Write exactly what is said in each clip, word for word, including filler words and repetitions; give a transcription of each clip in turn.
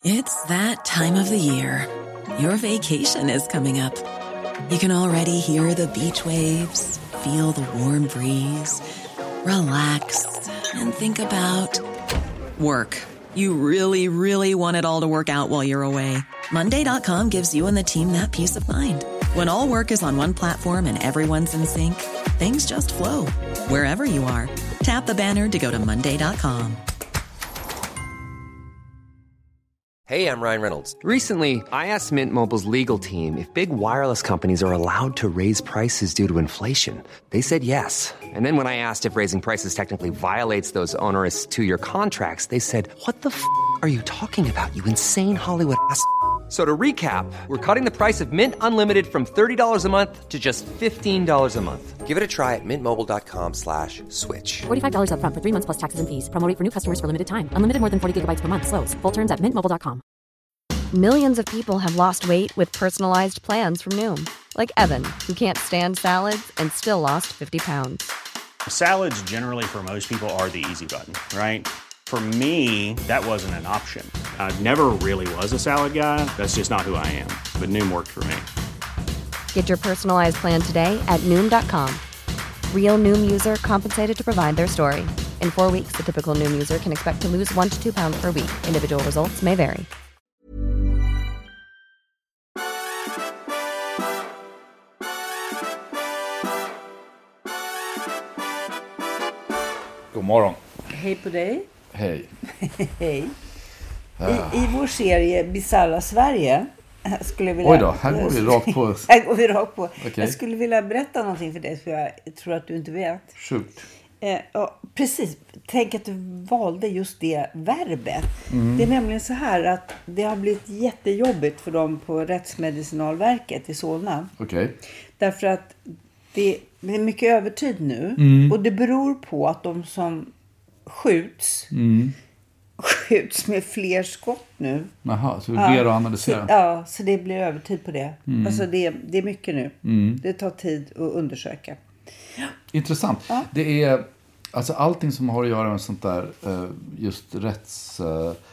It's that time of the year. Your vacation is coming up. You can already hear the beach waves, feel the warm breeze, relax, and think about work. You really, really want it all to work out while you're away. Monday dot com gives you and the team that peace of mind. When all work is on one platform and everyone's in sync, things just flow. Wherever you are, tap the banner to go to monday dot com. Hey, I'm Ryan Reynolds. Recently, I asked Mint Mobile's legal team if big wireless companies are allowed to raise prices due to inflation. They said yes. And then when I asked if raising prices technically violates those onerous two-year contracts, they said, what the f*** are you talking about, you insane Hollywood ass f- So to recap, we're cutting the price of Mint Unlimited from thirty dollars a month to just fifteen dollars a month. Give it a try at mintmobile.com slash switch. forty-five dollars up front for three months plus taxes and fees. Promo rate for new customers for limited time. Unlimited more than forty gigabytes per month. Slows full terms at mint mobile dot com. Millions of people have lost weight with personalized plans from Noom. Like Evan, who can't stand salads and still lost fifty pounds. Salads generally for most people are the easy button, right? For me, that wasn't an option. I never really was a salad guy. That's just not who I am. But Noom worked for me. Get your personalized plan today at Noom dot com. Real Noom user compensated to provide their story. In four weeks, the typical Noom user can expect to lose one to two pounds per week. Individual results may vary. God morgon. Hej på dig. Hej. Hej. I, I vår serie Bizarra Sverige skulle jag vilja... Oj då, här går vi rakt på. Här går vi rakt på. Okay. Jag skulle vilja berätta någonting för dig för jag tror att du inte vet. Sjukt. Eh, ja, precis. Tänk att du valde just det verbet. Mm. Det är nämligen så här att det har blivit jättejobbigt för dem på Rättsmedicinalverket i Solna. Okej. Okay. Därför att det, det är mycket övertid nu. Mm. Och det beror på att de som skjuts... Mm. skjuts med fler skott nu. Jaha, så det blir ja, att analysera. Så, ja, så det blir övertid på det. Mm. Alltså det, det är mycket nu. Mm. Det tar tid att undersöka. Intressant. Ja. Det är alltså allting som har att göra med sånt där just rätts...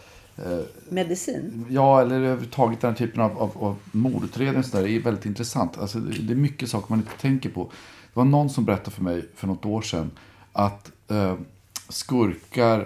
Medicin? Ja, eller överhuvudtaget den typen av, av, av mordutredning så där är väldigt intressant. Alltså det är mycket saker man inte tänker på. Det var någon som berättade för mig för något år sedan att eh, skurkar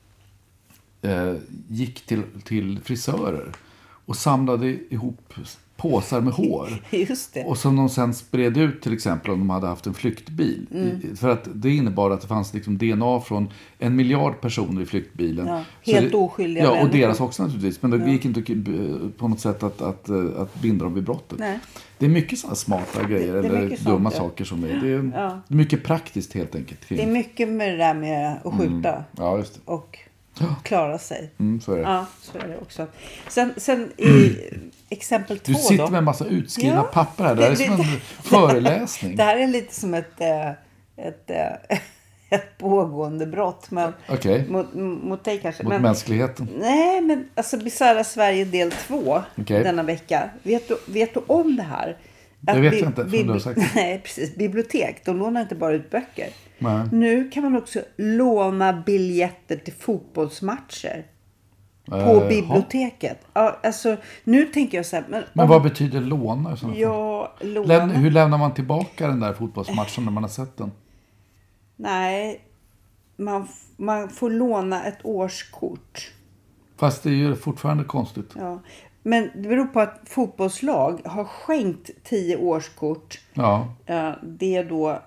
eh, gick till, till frisörer och samlade ihop påsar med hår. Just det. Och som de sen spred ut till exempel om de hade haft en flyktbil. Mm. För att det innebar att det fanns liksom D N A från en miljard personer i flyktbilen. Ja, helt det, oskyldiga Ja, människor. Och deras också naturligtvis. Men det ja. gick inte på något sätt att, att, att binda dem vid brottet. Nej. Det är mycket sådana smarta grejer det, det eller dumma sånt, saker som är. Det är ja. mycket praktiskt helt enkelt. Det är mycket med det där med att skjuta. Mm. Ja, just det. Och klara sig. Mm, så är det. Ja, så är det också. Sen, sen i exempel två då. Du sitter då, med en massa utskrivna ja, papper här. Det här är som en föreläsning. Det här är lite som ett, ett, ett pågående brott. Men okay. mot, mot dig kanske. Mot men, mänskligheten. Nej, men alltså Bizarra Sverige del två okay. denna vecka. Vet du, vet du om det här? Att det vet bi- jag inte. Bi- bi- sagt. Nej, precis. Bibliotek, de lånar inte bara ut böcker. Nej. Nu kan man också låna biljetter till fotbollsmatcher. På uh, biblioteket. Ja, alltså, nu tänker jag så här. Men, men om, vad betyder låna? Ja, låna. Lämna, hur lämnar man tillbaka den där fotbollsmatchen när man har sett den? Nej, man, man får låna ett årskort. Fast det är ju fortfarande konstigt. Ja, men det beror på att fotbollslag har skänkt tio årskort. Ja. Det är då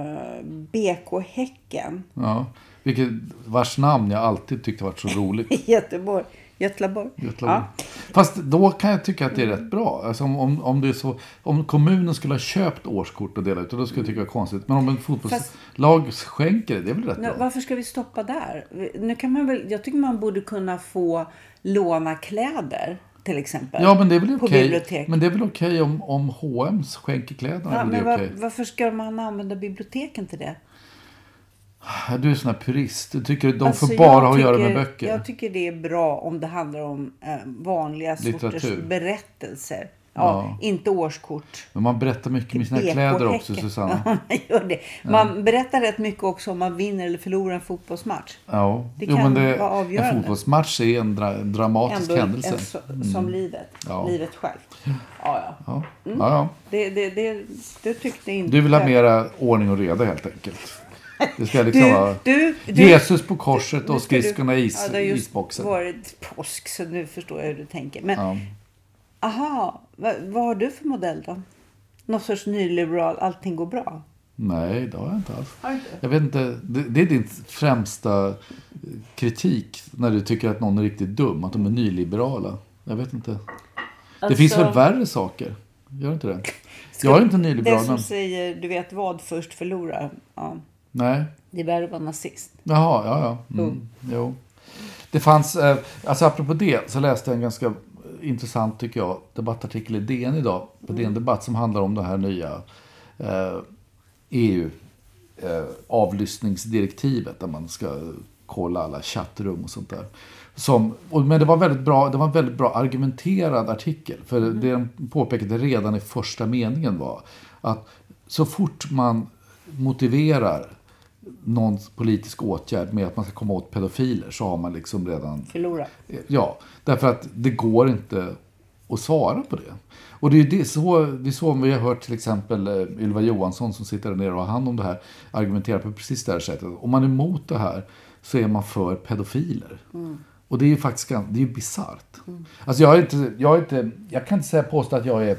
B K Häcken. Ja. Vilket, vars namn jag alltid tyckte varit så roligt. Göteborg. Götlaborg. Götlaborg. Ja. Fast då kan jag tycka att det är rätt bra. Alltså om, om, om, det är så, om kommunen skulle ha köpt årskort och delat ut, då skulle jag tycka det var konstigt. Men om en fotbollslag Fast, skänker det, det är väl rätt nu, bra. Varför ska vi stoppa där? Nu kan man väl, jag tycker man borde kunna få låna kläder. Till exempel. Ja, men det är väl okej. Okay. Men det är väl okej okay om, om H och M's skänker kläderna. Ja, men var, okay. varför ska man använda biblioteken till det? Du är sån här purist. Du tycker att de alltså, får bara ha att tycker, göra med böcker. Jag tycker det är bra om det handlar om eh, vanliga litteratur. sorters berättelser. Ja, inte årskort. Men man berättar mycket med sina B K kläder också, Häcken. Susanna. Ja, man gör det. Man ja. berättar rätt mycket också om man vinner eller förlorar en fotbollsmatch. Ja, det jo, kan men det, vara avgörande. En fotbollsmatch är en dra- dramatisk Ändå händelse. En, så, som mm. livet. Ja. Livet självt. Ja, ja. ja. Mm. ja, ja. Det, det, det, det tyckte inte... Du vill ha mera ordning och reda helt enkelt. Det ska liksom du, vara du, du, Jesus på korset och skridskorna i is, ja, det har just isboxen. Varit påsk, så nu förstår jag hur du tänker. Men, ja. aha, vad, vad har du för modell då? Någon sorts nyliberal, allting går bra? Nej, det har jag inte alls. Har inte? Jag vet inte, det, det är din främsta kritik när du tycker att någon är riktigt dum, att de är nyliberala. Jag vet inte. Alltså, det finns väl värre saker? Gör inte det? Jag är inte nyliberal. Det som säger, du vet vad först förlorar. Ja. Nej. Det är värre att vara nazist. Jaha, ja, ja. Mm. Mm. Jo. Det fanns, eh, alltså apropå det, så läste jag en ganska intressant, tycker jag, debattartikel i D N idag, på D N Debatt, som handlar om det här nya eh, E U eh, avlyssningsdirektivet, där man ska kolla alla chattrum och sånt där. Som, och, men det var väldigt bra, det var en väldigt bra argumenterad artikel, för mm. det de påpekade redan i första meningen var att så fort man motiverar någon politisk åtgärd med att man ska komma åt pedofiler, så har man liksom redan förlorat. Ja, därför att det går inte att svara på det. Och det är det så, det är så vi har hört till exempel Ylva Johansson, som sitter där nere och har hand om det här, argumenterar på precis det här sättet. Om man är emot det här, så är man för pedofiler. Mm. Och det är ju faktiskt, det är ju bisarrt. Mm. Alltså jag är inte, jag är inte, jag kan inte säga påstå att jag är,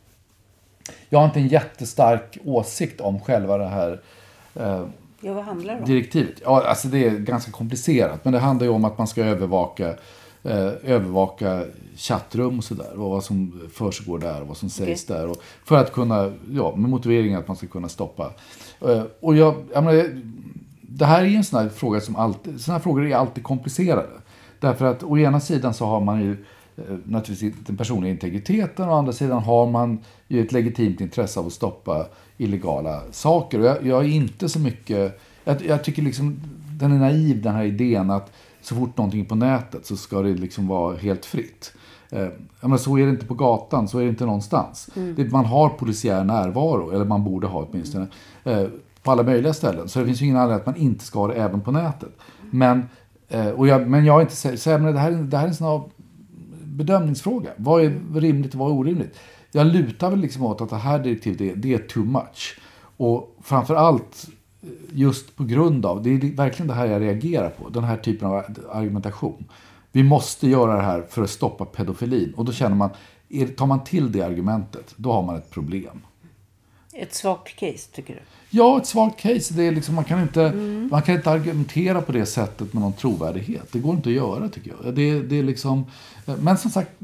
jag har inte en jättestark åsikt om själva det här eh, ja, vad handlar det om? Direktivet. Ja, alltså det är ganska komplicerat, men det handlar ju om att man ska övervaka eh, övervaka chattrum och sådär, och vad som försiggår där och vad som sägs okay. där, och för att kunna, ja, med motiveringen att man ska kunna stoppa. Eh, och jag, jag menar, det här är en sån här fråga som alltid, såna här frågor är alltid komplicerade. Därför att å ena sidan så har man ju eh, naturligtvis den personliga integriteten, och å andra sidan har man ju ett legitimt intresse av att stoppa illegala saker. Och jag, jag är inte så mycket, jag, jag tycker liksom den är naiv, den här idén att så fort någonting är på nätet så ska det liksom vara helt fritt. Eh, men så är det inte på gatan, så är det inte någonstans. Mm. Det, man har polisiär närvaro, eller man borde ha åtminstone, eh, på alla möjliga ställen. Så det finns ju ingen anledning att man inte ska ha det även på nätet. Men, eh, och jag, men jag är inte så, så men det här, det här är en sån här bedömningsfråga. Vad är rimligt och vad är orimligt? Jag lutar väl liksom åt att det här direktivet är, det är too much. Och framförallt just på grund av, det är verkligen det här jag reagerar på, den här typen av argumentation. Vi måste göra det här för att stoppa pedofilin. Och då känner man, tar man till det argumentet, då har man ett problem. Ett svagt case, tycker du? Ja, ett svagt case. Det är liksom, man, kan inte, mm. man kan inte argumentera på det sättet med någon trovärdighet. Det går inte att göra, tycker jag. Det, det är liksom, men som sagt,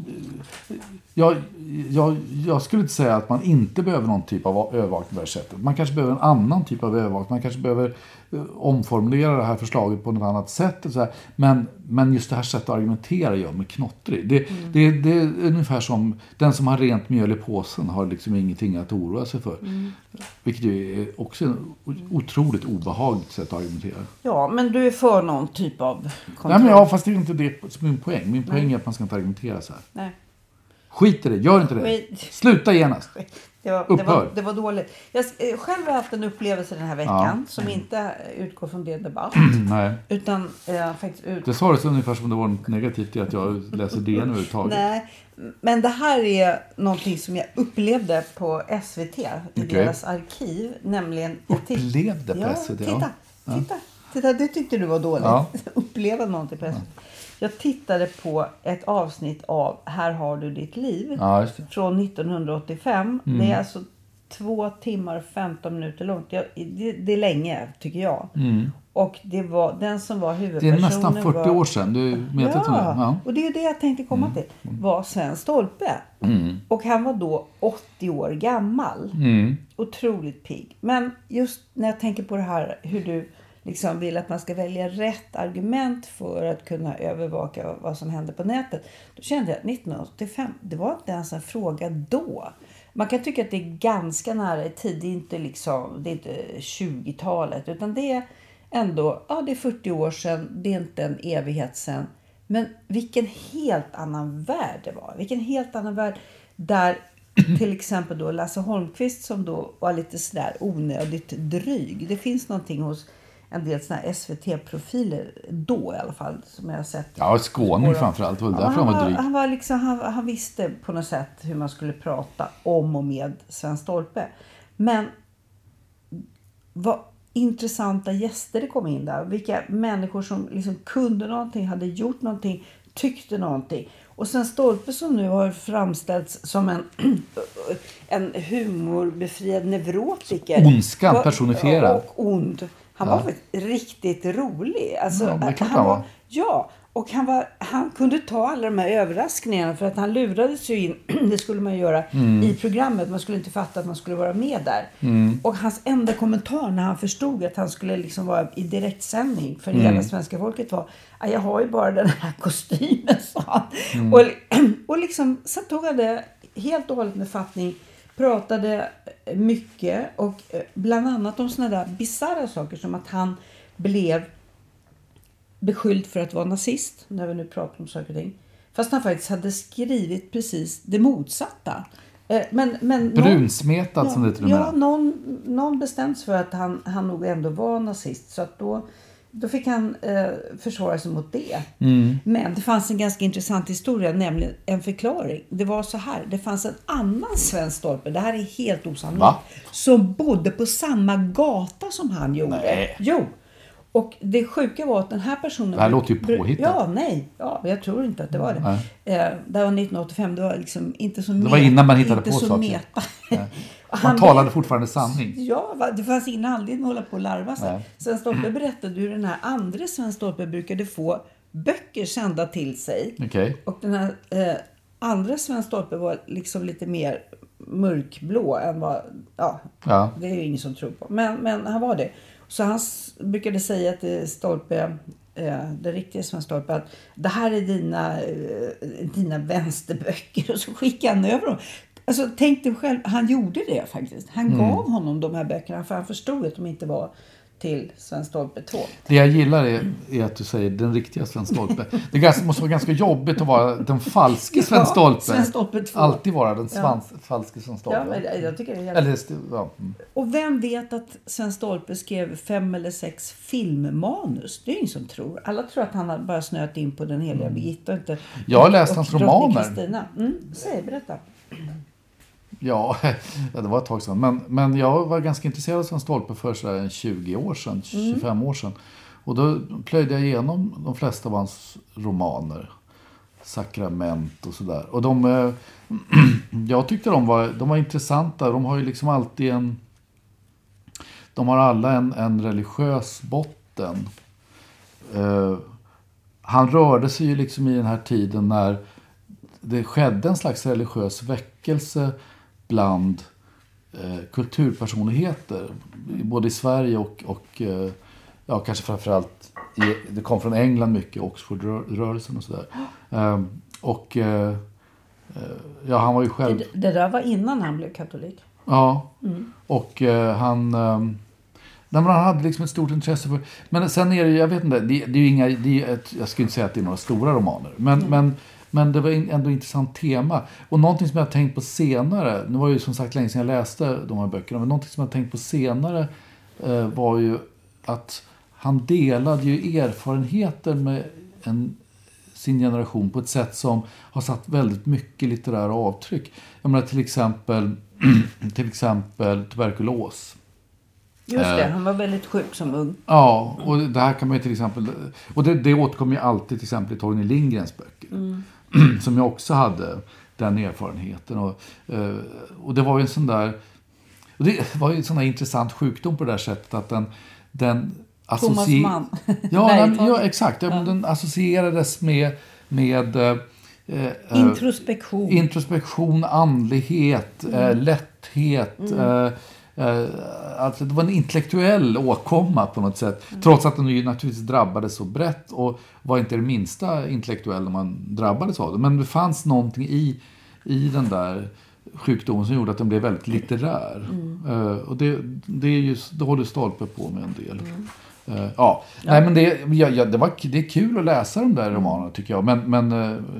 jag, jag, jag skulle inte säga att man inte behöver någon typ av övervakning på det här sättet. Man kanske behöver en annan typ av övervakning. Man kanske behöver omformulera det här förslaget på något annat sätt. Och så här. Men, men just det här sättet att argumentera gör mig knottrig. Det, mm. det, det är ungefär som den som har rent mjöl i påsen har liksom ingenting att oroa sig för. Mm. Vilket ju är också ett otroligt obehagligt sätt att argumentera. Ja, men du är för någon typ av kontroll. Nej, men ja, fast det är inte det som min poäng. Min poäng Nej. är att man ska inte argumentera så här. Nej. Skit i det, gör inte det. Skit. Sluta genast. Det var, det, var, det var dåligt. Jag själv har haft en upplevelse den här veckan ja. som inte utgår från det debatt. Nej. Utan eh, faktiskt ut... Det sa det så ungefär som det var något negativt i att jag läser D N överhuvudtaget. Nej, men det här är någonting som jag upplevde på S V T i okay. deras arkiv. Nämligen... Upplevde på ja, S V T? Titta, ja. titta, titta, det tyckte du var dåligt. Ja. Uppleva någonting på S V T. Ja. Jag tittade på ett avsnitt av Här har du ditt liv ja, just det. Från nittonhundraåttiofem. Mm. Det är alltså två timmar och femton minuter långt. Jag, det, det är länge, tycker jag. Mm. Och det var den som var huvudpersonen. Det är nästan fyrtio var, år sedan. Du vet ja, om det. Ja, och det är ju det jag tänkte komma mm. till. Var Sven Stolpe. Mm. Och han var då åttio år gammal. Mm. Otroligt pigg. Men just när jag tänker på det här, hur du liksom vill att man ska välja rätt argument för att kunna övervaka vad som händer på nätet. Då kände jag att nittonhundraåttiofem, det var inte ens en fråga då. Man kan tycka att det är ganska nära i tid. Det är inte, liksom, det är inte tjugotalet, utan det är ändå, ja, det är fyrtio år sedan. Det är inte en evighet sedan. Men vilken helt annan värld det var. Vilken helt annan värld där till exempel då Lasse Holmqvist som då var lite sådär onödigt dryg. Det finns någonting hos en del såna här S V T-profiler då i alla fall som jag har sett. Ja, skåning framförallt. Var Ja, därför han, han var var, dryg. han, var liksom, han, han visste på något sätt hur man skulle prata om och med Sven Stolpe. Men vad intressanta gäster det kom in där. Vilka människor som liksom kunde någonting, hade gjort någonting, tyckte någonting. Och Sven Stolpe som nu har framställts som en, en humorbefriad neurotiker. Ondskan personifierad. Och ond. Han Ja. var riktigt rolig. Alltså, Ja, det är klart han han var. var. Ja, och han, var, han kunde ta alla de här överraskningarna för att han lurades ju in, det skulle man göra Mm. i programmet. Man skulle inte fatta att man skulle vara med där. Mm. Och hans enda kommentar när han förstod att han skulle liksom vara i direktsändning för Mm. hela svenska folket var: jag har ju bara den här kostymen, sa han. Mm. Och, och liksom, sen tog han det helt och hållet med fattning, pratade mycket och bland annat om såna där bizarra saker som att han blev beskylld för att vara nazist, när vi nu pratar om saker och ting. Fast han faktiskt hade skrivit precis det motsatta. Men, men Brunsmetad någon, som det till och ja, med. ja, någon, någon bestäms för att han, han nog ändå var nazist. Så att då, då fick han eh, försvara sig mot det. Mm. Men det fanns en ganska intressant historia, nämligen en förklaring. Det var så här, det fanns en annan Sven Stolpe, det här är helt osannolikt, Va? som bodde på samma gata som han gjorde. Nej. Jo. Och det sjuka var att den här personen... Det här låter ju påhittat. Ja, nej. Ja, jag tror inte att det var det. Eh, det var nittonhundraåttiofem, det var liksom inte så meta. Det var innan man hittade inte på så saker. Meta. Man Han- talade fortfarande sanning. Ja, va, det fanns ingen anledning att hålla på och larva sig. Nej. Sven Stolpe berättade hur den här andra Sven Stolpe brukade få böcker sända till sig. Okej. Och den här eh, andra Sven Stolpe var liksom lite mer mörkblå än vad... Ja, Ja. det är ju ingen som tror på. Men, men han var det. Så han s- brukade säga till Stolpe, eh, den riktiga Sven Stolpe, att det här är dina, eh, dina vänsterböcker. Och så skickade han över dem. Alltså tänk dig själv, han gjorde det faktiskt. Han Mm. gav honom de här böckerna för han förstod att de inte var till Sven Stolpe två. Det jag gillar är, är att du säger den riktiga Sven Stolpe. Det är ganska, måste vara ganska jobbigt att vara den falske Sven Ja, Stolpe. Sven Stolpe två. Alltid vara den Ja. svans, falske Sven Stolpe. Ja, men jag- jag tycker det är helt... Eller, st- ja. mm. Och vem vet att Sven Stolpe skrev fem eller sex filmmanus? Det är ingen som tror. Alla tror att han har bara snöat in på den heliga Birgitta. Och inte, Jag har läst och hans drottning romaner. Kristina. Mm, säg, berätta. Ja, ja, det var ett tag sedan. Men, men jag var ganska intresserad av Sven Stolpe för sådär tjugo år sedan, tjugofem år sedan. Och då plöjde jag igenom de flesta av hans romaner. Sakrament och sådär. Och de, eh, jag tyckte de var, de var intressanta. De har ju liksom alltid en... De har alla en, en religiös botten. Eh, han rörde sig ju liksom i den här tiden när det skedde en slags religiös väckelse bland eh, kulturpersonligheter. Både i Sverige och, och eh, ja, kanske framförallt i, det kom från England mycket, Oxford-rörelsen och sådär. Eh, och eh, ja, han var ju själv... Det, det där var innan han blev katolik. Ja, och eh, han... Eh, nej, men han hade liksom ett stort intresse för... Men sen är det ju, jag vet inte, det, det är ju inga... Det är ett, jag skulle inte säga att det är några stora romaner. Men, mm. men, men det var ändå ett intressant tema. Och någonting som jag har tänkt på senare... Nu var det ju som sagt länge sedan jag läste de här böckerna. Men någonting som jag har tänkt på senare eh, var ju att han delade ju erfarenheter med en, sin generation på ett sätt som har satt väldigt mycket litterära avtryck. Jag menar till exempel, till exempel tuberkulos. Just det, han var väldigt sjuk som ung. Ja, och det här kan man ju till exempel... Och det, det återkommer ju alltid till exempel i Torgny Lindgrens böcker. Mm. Som jag också hade den erfarenheten. Och, och det var ju en sån där... Och det var ju en sån där intressant sjukdom på det där sättet att den... den associ- Thomas Mann. Ja, Nej, den, ja, exakt. Ja. Den associerades med... med eh, introspektion. Introspektion, andlighet, mm. eh, lätthet... Mm. Eh, Alltså det var en intellektuell åkomma på något sätt. Mm. Trots att den ju naturligtvis drabbades så brett och var inte det minsta intellektuell när man drabbades av det. Men det fanns någonting i, i den där sjukdomen som gjorde att den blev väldigt litterär. Mm. Uh, och det, det, är just, det håller Stolpe på med en del. Mm. Uh, ja. ja, nej men det, ja, ja, det, var, det är kul att läsa de där romanerna tycker jag. Men, men uh,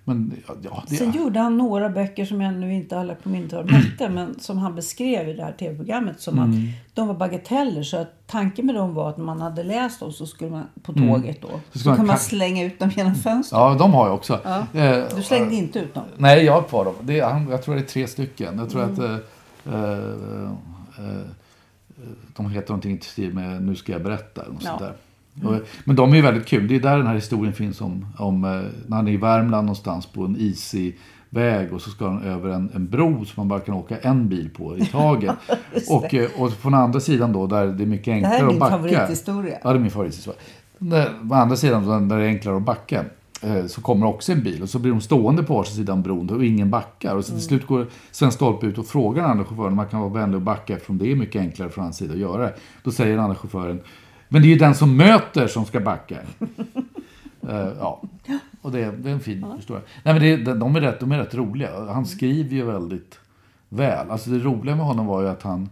Men, ja, det... Sen gjorde han några böcker som jag nu inte alla på min tal mötte, men som han beskrev i det här tv-programmet som mm. att de var bagateller, så att tanken med dem var att när man hade läst dem så skulle man på tåget då. Mm. Så, så man kan man slänga ut dem genom fönstret. Ja, de har jag också. Ja. Du slängde äh, inte ut dem? Nej, jag har kvar dem. Det är, jag tror det är tre stycken. Jag tror mm. att äh, äh, äh, de heter någonting i stil med Nu ska jag berätta. Och sånt där. Mm. Men de är ju väldigt kul. Det är där den här historien finns om, om när han är i Värmland någonstans på en isig väg och så ska han över en, en bro som man bara kan åka en bil på i taget. och, och på den andra sidan då där det är mycket enklare att backa. Det här är min favorithistoria. Ja, det är min favorithistoria. På andra sidan då, där det är enklare att backa så kommer också en bil och så blir de stående på varsin sidan bron och ingen backar. Och så till slut går Sven Stolpe ut och frågar den andra chauffören om man kan vara vänlig och backa eftersom det är mycket enklare från hans sida att göra det. Då säger den andra chauffören: men det är ju den som möter som ska backa. uh, ja, och det, det är en fin ja. historia. Nej, men det, de, är rätt, de är rätt roliga. Han skriver ju väldigt väl. Alltså det roliga med honom var ju att han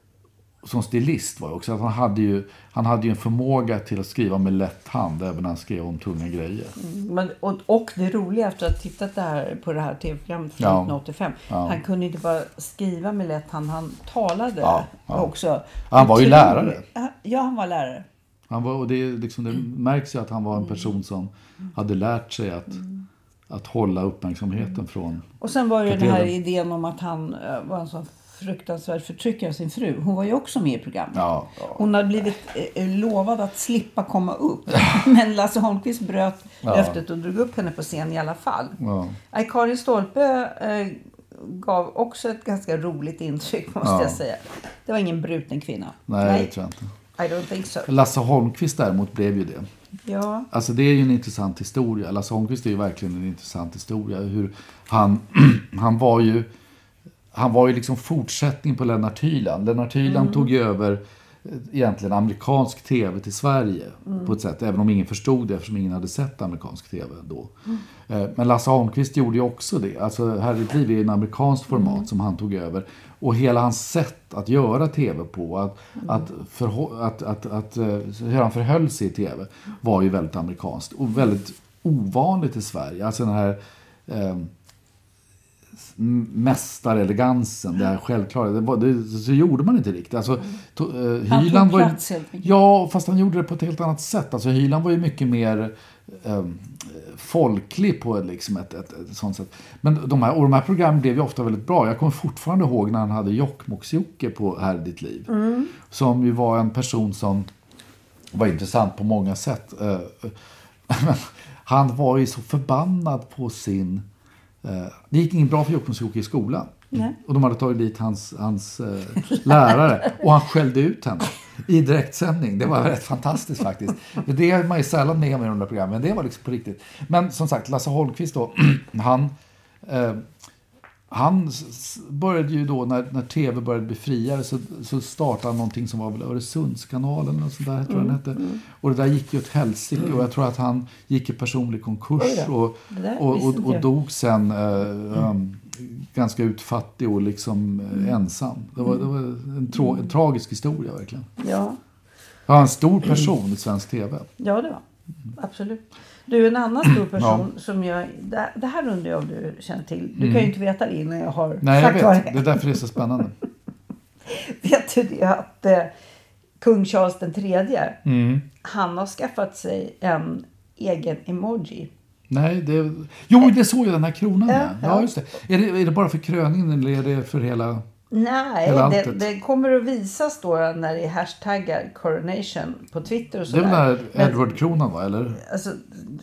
som stilist var också att han hade ju han hade ju en förmåga till att skriva med lätt hand även när han skrev om tunga grejer. Mm, men, och, och det roliga efter att ha tittat där på det här tv-programmet från ja. nittonhundraåttiofem. Ja. Han kunde inte bara skriva med lätt hand, han talade ja, ja. också. Han var ju tror, lärare. Ja, han var lärare. Han var, och det, liksom, det märks ju att han var en person som hade lärt sig att, mm. att hålla uppmärksamheten från... Och sen var det den här idén om att han var en sån fruktansvärd förtryckare av sin fru. Hon var ju också med i programmet. Ja, ja. Hon hade blivit eh, lovad att slippa komma upp. Men Lasse Holmqvist bröt ja. löftet och drog upp henne på scen i alla fall. Ja. Karin Stolpe eh, gav också ett ganska roligt intryck, måste ja. jag säga. Det var ingen bruten kvinna. Nej, Nej. det tror jag inte. I don't think so. Lasse Holmqvist däremot blev ju det. Ja. Alltså det är ju en intressant historia. Lasse Holmqvist är ju verkligen en intressant historia. Hur han, han var ju han var ju liksom fortsättning på Lennart Hyland. Lennart Hyland mm. tog ju över egentligen amerikansk tv till Sverige mm. på ett sätt. Även om ingen förstod det eftersom ingen hade sett amerikansk tv då. Mm. Men Lasse Holmqvist gjorde ju också det. Alltså här i liv är en amerikansk format mm. som han tog över. Och hela hans sätt att göra tv på, att, mm. att, förhå- att, att, att, att hur han förhöll sig i tv var ju väldigt amerikanskt. Och väldigt ovanligt i Sverige. Alltså den här... Eh, mästarelegansen, det här självklara, det var, det, så gjorde man inte riktigt. Alltså, to, uh, Hyland var ju, ja, fast han gjorde det på ett helt annat sätt. Alltså Hyland var ju mycket mer um, folklig på liksom ett, ett, ett sånt sätt. Men de här, och de här programmen blev ju ofta väldigt bra. Jag kommer fortfarande ihåg när han hade Jokkmokks-Jocke på Här är ditt liv. Mm. Som ju var en person som var intressant på många sätt. Uh, han var ju så förbannad på sin det gick inte bra för Jokkmokks-Jocke i skolan. Nej. Och de hade tagit dit hans, hans eh, lärare. Och han skällde ut henne i direktsändning. Det var rätt fantastiskt faktiskt. Det är man ju sällan med om i de där programmen. Det var liksom på riktigt. Men som sagt, Lasse Holmqvist då, han, eh, han började ju då, när, när tv började bli friare så, så startade han någonting som var väl Öresundskanalen och sådär, tror jag den hette. Mm. Och det där gick ju ett helsike mm. och jag tror att han gick i personlig konkurs och, och, och, och dog sen eh, um, ganska utfattig och liksom eh, mm. ensam. Det var, det var en, tra- en tragisk historia verkligen. Ja. Han var en stor person i svensk tv. Ja, det var. Absolut. Du, en annan stor person ja. som jag... Det, det här undrar jag om du känner till. Du mm. kan ju inte veta det innan jag har... Nej, jag vet. Det. det är därför det är så spännande. Vet du det att eh, kung Charles den tredje, mm. han har skaffat sig en egen emoji. Nej, det... Jo, det såg jag den här kronan. Ja, ja. ja just det. Är, det. är det bara för kröningen eller är det för hela... Nej, det, det kommer att visas då när det är hashtaggar coronation på Twitter och sådär. Det är väl den här Edward-kronan va, eller? Alltså,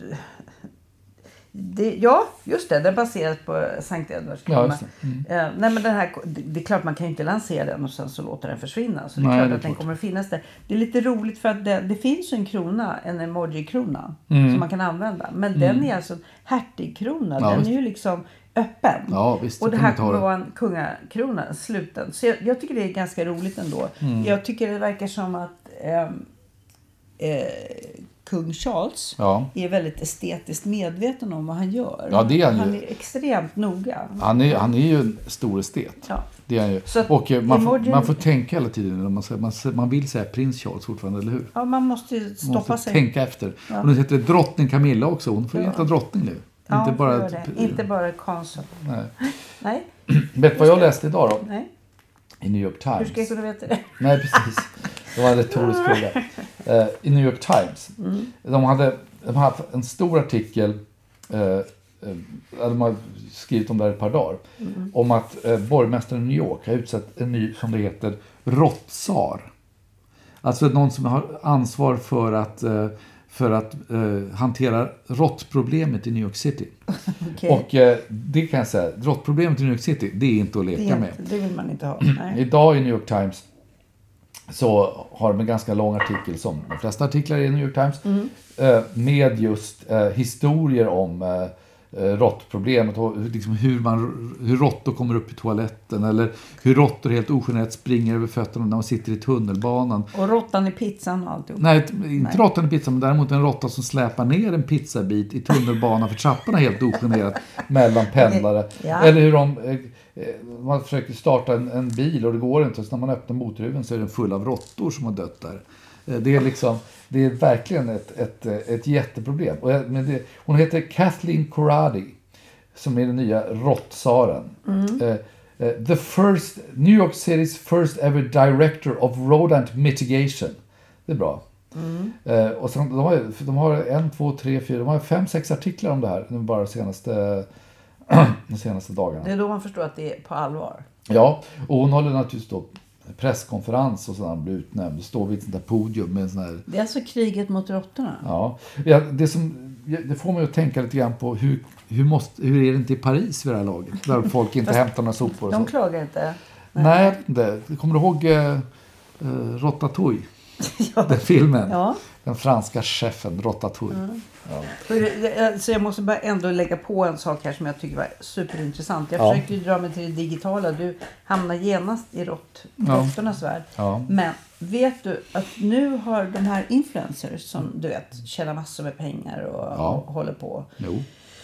det, ja, just det. Den baseras på Sankt Edwards-kronan. Ja, mm. uh, nej, men den här, det, det är klart man kan ju inte lansera den och sen så låter den försvinna. Så det är nej, klart det är att klart. Den kommer att finnas där. Det är lite roligt för att det, det finns ju en krona, en emoji-krona mm. som man kan använda. Men mm. den är alltså en hertigkrona. Ja, den visst. Är ju liksom... öppen. Ja, visst, och det här kommer att vara en kungakrona sluten. Så jag, jag tycker det är ganska roligt ändå. Mm. Jag tycker det verkar som att eh, eh, kung Charles ja. är väldigt estetiskt medveten om vad han gör. Ja, det är han, han ju. är extremt noga. Han är, han är ju en stor estet. Ja. Det är han ju. Och man, emojin... får, man får tänka hela tiden. Man, man, man vill säga prins Charles fortfarande, eller hur? Ja, man måste ju stoppa man måste sig. tänka efter. Ja. Och nu heter det drottning Camilla också. Hon får ja. heta drottning nu. Ja, inte bara det. Inte bara konsult. Nej. Nej. Vet du vad jag läste idag då? Nej. I New York Times. Hur ska jag kunna veta det? Nej, precis. Det var en retorisk fråga. Uh, I New York Times. Mm. De hade de hade en stor artikel. Uh, uh, de har skrivit om det här ett par dagar. Mm. Om att uh, borgmästaren i New York har utsett en ny, som det heter, råttsar. Alltså någon som har ansvar för att, uh, för att uh, hantera råttproblemet i New York City. Okay. Och uh, det kan jag säga, råttproblemet i New York City, det är inte att leka det är, med. Det vill man inte ha. Nej. Idag i New York Times så har de en ganska lång artikel, som de flesta artiklar i New York Times, mm. uh, med just uh, historier om uh, råttproblemet och liksom hur, man, hur råttor kommer upp i toaletten eller hur råttor helt ogenerat springer över fötterna när man sitter i tunnelbanan. Och råttan i pizzan och alltihop. Nej, inte Nej. råttan i pizzan, men däremot en råtta som släpar ner en pizzabit i tunnelbanan för trapporna helt ogenerat mellan pendlare. Ja. Eller hur de, man försöker starta en, en bil och det går inte, så när man öppnar motorhuven så är den full av råttor som har dött där. Det är liksom, det är verkligen ett, ett, ett jätteproblem. Men det, hon heter Kathleen Corradi, som är den nya råttsaren. Mm. Uh, uh, the first, New York City's first ever director of rodent mitigation. Det är bra. Mm. Uh, och så de, de, har, de har en, två, tre, fyra, de har fem, sex artiklar om det här nu bara de senaste, de senaste dagarna. Det är då man förstår att det är på allvar. Ja, och hon håller naturligtvis då presskonferens och sådär, blir utnämnd. Står vid ett sånt där podium med en sån här... Det är alltså kriget mot råttorna. Ja, ja det, som, det får mig att tänka lite grann på hur, hur, måste, hur är det inte i Paris vid det här laget? Där folk inte hämtar några sopor och de så. klagar inte. Nej, Nej inte. Kommer du ihåg äh, äh, Ratatouille? Ja. Den filmen. Ja. Den franska chefen Ratatouille. Mm. Ja. Så jag måste bara ändå lägga på en sak här som jag tycker var superintressant. Jag ja. försökte ju dra mig till det digitala. Du hamnar genast i rått, råttornas ja. värld. Ja. Men vet du att nu har de här influencers som du vet tjänar massor med pengar och, ja. och håller på. Jo.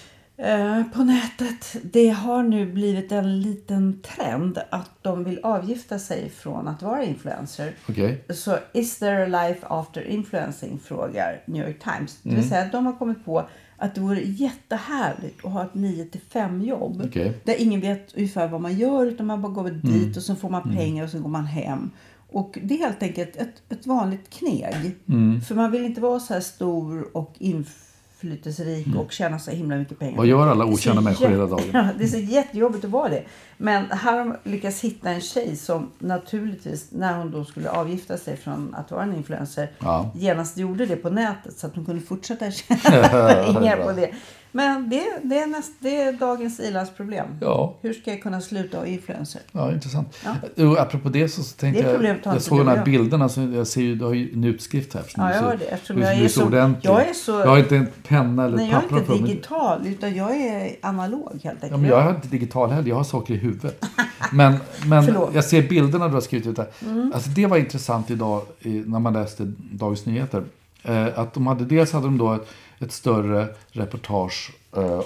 På nätet, det har nu blivit en liten trend att de vill avgifta sig från att vara influencer. Okay. Så is there a life after influencing, frågar New York Times. Mm. Det vill säga att de har kommit på att det vore jättehärligt att ha ett nio till fem jobb. Okay. Där ingen vet ungefär vad man gör, utan man bara går mm. dit och så får man pengar mm. och så går man hem. Och det är helt enkelt ett, ett vanligt kneg. Mm. För man vill inte vara så här stor och influencer. Flytesrik mm. och tjänar så himla mycket pengar. Vad gör alla okända människor hela dagen? Det är så jättejobbigt att vara det. Men här har de lyckats hitta en tjej som naturligtvis, när hon då skulle avgifta sig från att vara en influencer, ja. genast gjorde det på nätet så att hon kunde fortsätta tjäna pengar på det. Men det, det, är, näst, det är dagens ilandsproblem. Ja. Hur ska jag kunna sluta vara influencer? Ja, intressant. Ja. Och apropå det så tänkte det jag, jag såg de här bilderna, så jag ser ju, du har ju en utskrift här. Ja, jag har det. Eftersom jag är, så, jag är så... Jag har inte en penna eller nej, papper. Jag är inte digital, utan jag är analog helt enkelt. Ja, men jag är inte digital heller, jag har saker i huvudet. Men, men jag ser bilderna du har skrivit ut här. Mm. Alltså det var intressant idag när man läste Dagens Nyheter. Eh, att de hade, dels hade de då ett, ett större reportage eh,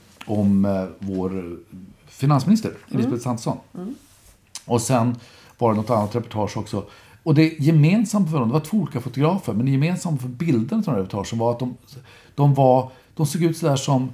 om eh, vår finansminister, Elisabeth mm. Svantesson. Mm. Och sen var det något annat reportage också. Och det gemensamt för dem, det var två olika fotografer, men det gemensamma för bilden av reportagen var att de, de, var, de såg ut sådär som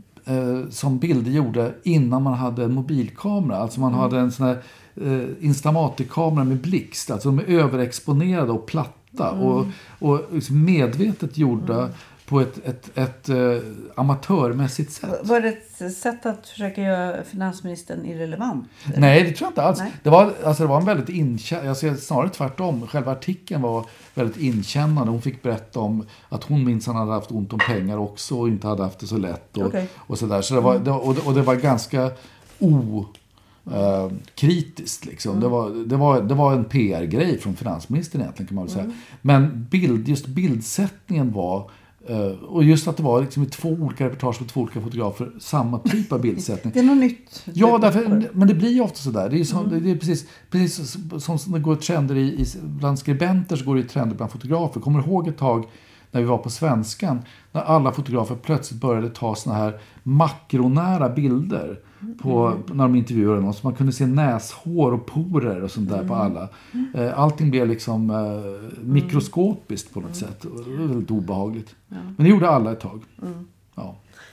eh, som bilder gjorde innan man hade en mobilkamera. Alltså man mm. hade en sån här eh, Instamatic-kamera med blixt. Alltså de är överexponerade och platta mm. och, och liksom medvetet gjorda mm. på ett, ett, ett, ett amatörmässigt sätt. Var det ett sätt att försöka göra finansministern irrelevant? Eller? Nej, det tror jag inte alls. Det var, alltså det var en väldigt inkännande, alltså snarare tvärtom. Själva artikeln var väldigt inkännande. Hon fick berätta om att hon minsann hade haft ont om pengar också och inte hade haft det så lätt. Och, okay. och sådär. Så det var, det, och, det, och det var ganska o... Uh, kritiskt liksom. Mm. Det, var, det, var, det var en P R-grej från finansministern egentligen, kan man väl säga. Mm. Men bild, just bildsättningen var uh, och just att det var liksom i två olika reportage med två olika fotografer, samma typ av bildsättning. Det är något nytt. Ja, därför, men det blir ju ofta sådär. Det är, som, mm. det är precis, precis som, som det går trender i, i, bland skribenter, så går det trender bland fotografer. Kommer du ihåg ett tag när vi var på Svenskan, när alla fotografer plötsligt började ta såna här makronära bilder på, mm. när de intervjuade någon, så man kunde se näshår och porer och sånt där mm. på alla. Mm. Allting blev liksom eh, mikroskopiskt på något mm. sätt. Det var väldigt obehagligt. Ja. Men det gjorde alla ett tag. Mm. Ja.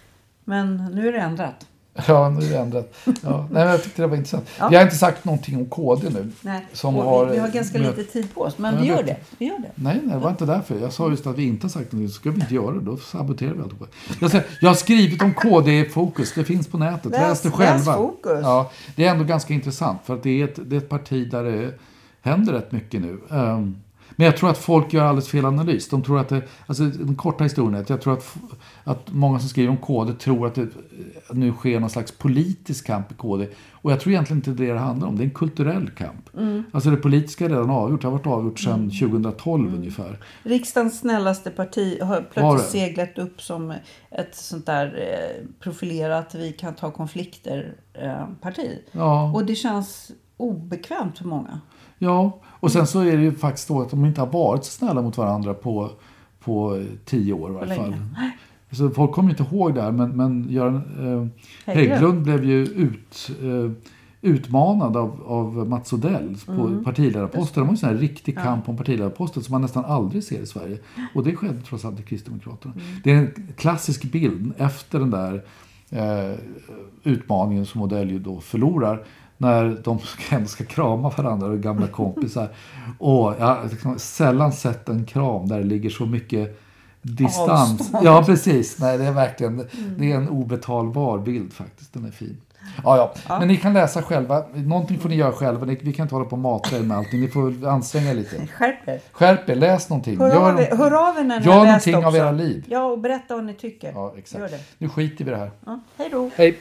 Men nu är det ändrat. Ja, nu är det ändrat. Ja, nej, jag tyckte det var intressant. Ja. Vi har inte sagt någonting om K D nu. Nej, som har, vi, vi har möt... ganska lite tid på oss, men vi gör det. vi gör det. Nej, nej, det var inte därför. Jag sa just att vi inte har sagt någonting, så ska vi inte göra det. Då saboterar vi allt. Jag, säger, jag har skrivit om K D-fokus, det finns på nätet. Läs, Läs det själva. Läs fokus. Ja, det är ändå ganska intressant, för att det är ett, det är ett parti där det händer rätt mycket nu. Um, Men jag tror att folk gör alldeles fel analys. De tror att det, alltså den korta historien är att jag tror att, att många som skriver om K D tror att det nu sker någon slags politisk kamp i K D. Och jag tror egentligen inte det det handlar om. Det är en kulturell kamp. Mm. Alltså det politiska är redan avgjort. Det har varit avgjort sedan mm. tjugotolv mm. ungefär. Riksdagens snällaste parti har plötsligt har seglat upp som ett sånt där eh, profilerat, vi kan ta konflikter eh, parti. Ja. Och det känns obekvämt för många. Ja, och sen så är det ju faktiskt så att de inte har varit så snälla mot varandra på, på tio år i varje fall. Så folk kommer inte ihåg det här, men, men Göran eh, Hägglund blev ju ut, eh, utmanad av, av Mats Odell på mm. partiledarposten. Det var en sån här riktig kamp ja. om partiledarposten som man nästan aldrig ser i Sverige. Och det skedde trots allt i Kristdemokraterna. Mm. Det är en klassisk bild efter den där eh, utmaningen som Odell ju då förlorar. När de ska, ska krama varandra och gamla kompisar. Och jag har liksom sällan sett en kram där det ligger så mycket distans. Avstånd. Ja, precis. Nej, det är verkligen mm. det är en obetalbar bild faktiskt. Den är fin. Ja, ja, ja. Men ni kan läsa själva. Någonting får ni göra själva. Vi kan inte hålla på och mata er med allting. Ni får anstränga lite. Skärp er. Skärp er. Läs någonting. Hör gör av er, hör av er när ni gör har läst någonting också. av era liv. Ja, och berätta vad ni tycker. Ja, exakt. Gör det. Nu skiter vi i det här. Ja, hej då. Hej.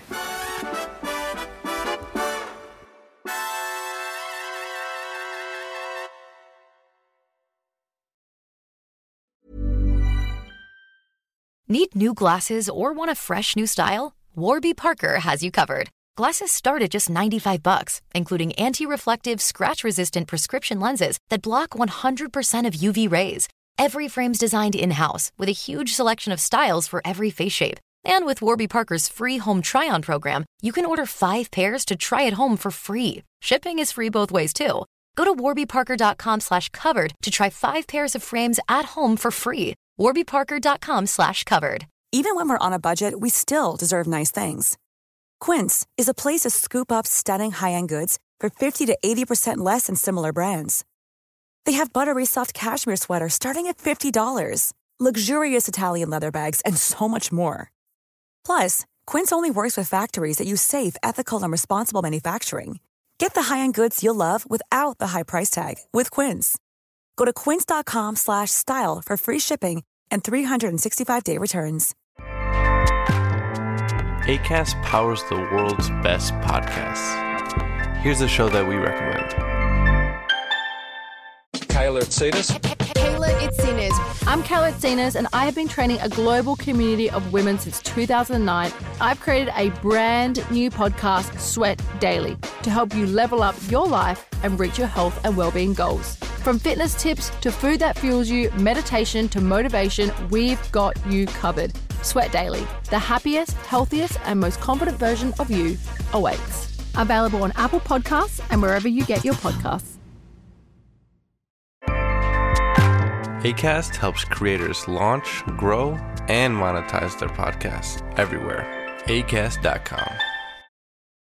Need new glasses or want a fresh new style? Warby Parker has you covered. Glasses start at just ninety-five bucks, including anti-reflective, scratch-resistant prescription lenses that block one hundred percent of U V rays. Every frame's designed in-house with a huge selection of styles for every face shape. And with Warby Parker's free home try-on program, you can order five pairs to try at home for free. Shipping is free both ways too. Go to warbyparker.com slash covered to try five pairs of frames at home for free. warbyparker.com slash covered. Even when we're on a budget, we still deserve nice things. Quince is a place to scoop up stunning high-end goods for fifty to eighty percent less than similar brands. They have buttery soft cashmere sweaters starting at fifty dollars, luxurious Italian leather bags, and so much more. Plus, Quince only works with factories that use safe, ethical, and responsible manufacturing. Get the high-end goods you'll love without the high price tag with Quince. Go to quince.com slash style for free shipping and three sixty-five day returns. Acast powers the world's best podcasts. Here's a show that we recommend. Kayla Itsinas. Kayla Itsinas. I'm Kayla Itsinas, and I have been training a global community of women since two thousand nine. I've created a brand new podcast, Sweat Daily, to help you level up your life and reach your health and well-being goals. From fitness tips to food that fuels you, meditation to motivation, we've got you covered. Sweat Daily, the happiest, healthiest, and most confident version of you awaits. Available on Apple Podcasts and wherever you get your podcasts. Acast helps creators launch, grow, and monetize their podcasts everywhere. acast dot com.